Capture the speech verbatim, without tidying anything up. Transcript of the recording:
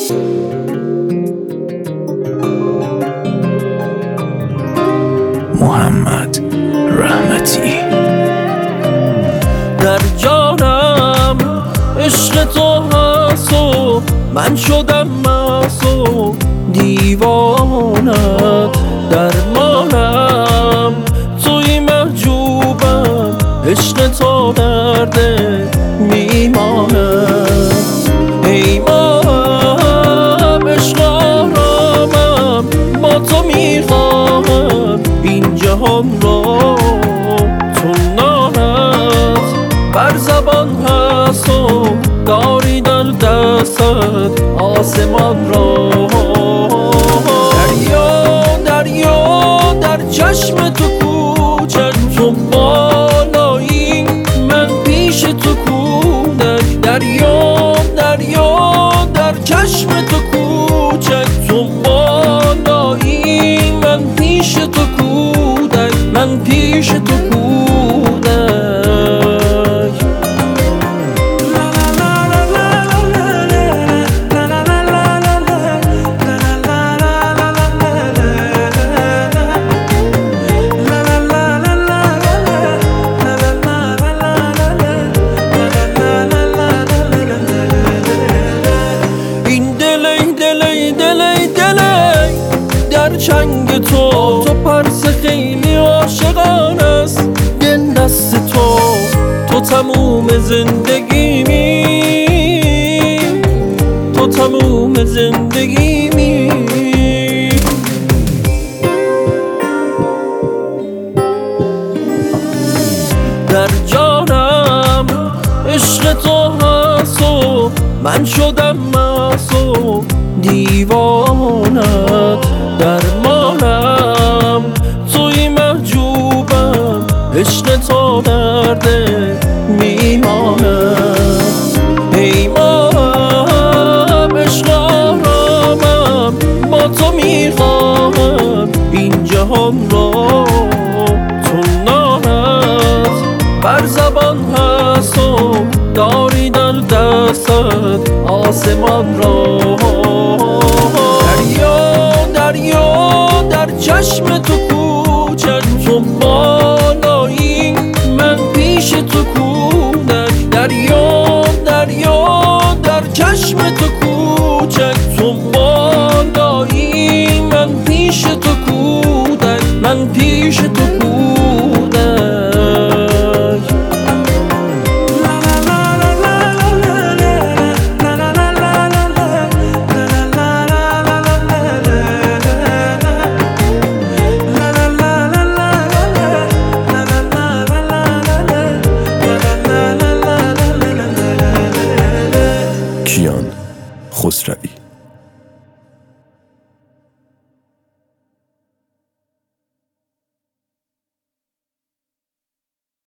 محمد رحمتی. در جانم عشق تو هست و من شدم مست و دیوانت، درمانم توی محجوبم، عشق تو درده میمانم. ای ماهم عشق آرامم، با تو میخواهم این جهان را. تو نانت بر زبان هست و داری در دستت آسمان را. دریا دریا در چشم تو کوچک، تو بالایی من پیش تو کودک. دریا دریا در چشم تو کوچک، تو بالایی من پیش تو کودک، من پیش تو کودک. در چنگ تو تو پرس خیلی عاشقان است، دل دست تو تو تموم زندگیمی، تو تموم زندگیمی. در جانم عشق تو هست و من شدم مست و دیوانت، درمانم توی محجوبم، عشق تو درده میمانم. ای ماهم عشق آرامم، با تو میخواهم این جهان را. تو نانت بر زبان هست و داری در دستت آسمان را. دریا در چشم تو کوچک، تو بالایی من پیش تو کودک. دریا دریا در چشم تو کوچک، تو بالایی من پیش تو کودک، من پیش تو کودک. کیان خسروی.